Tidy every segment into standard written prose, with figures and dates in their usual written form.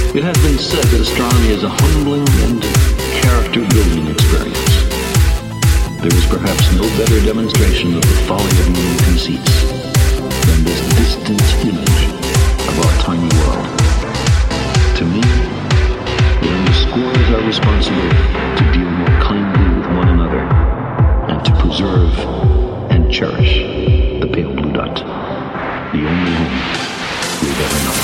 It has been said that astronomy is a humbling and character-building experience. There is perhaps no better demonstration of the folly of human conceits than this distant image of our tiny world. To me, it underscores our responsibility to deal more kindly with one another and to preserve and cherish the pale blue dot, the only home we've ever known.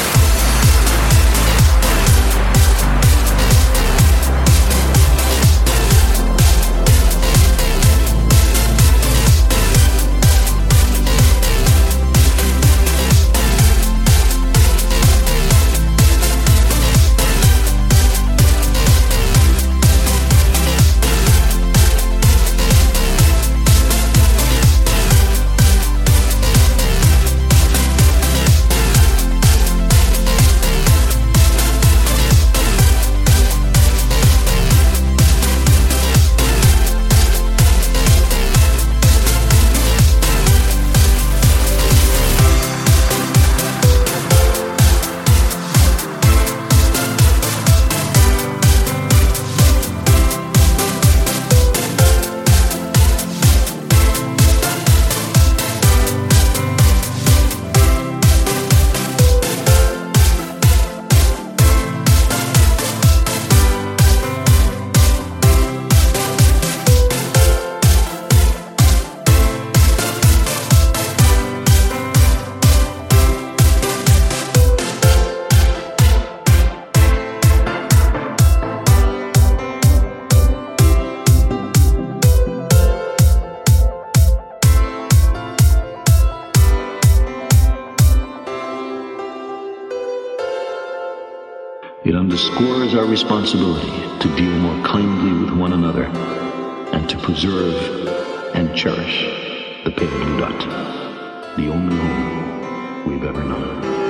It underscores our responsibility to deal more kindly with one another and to preserve and cherish the pale blue dot, the only home we've ever known.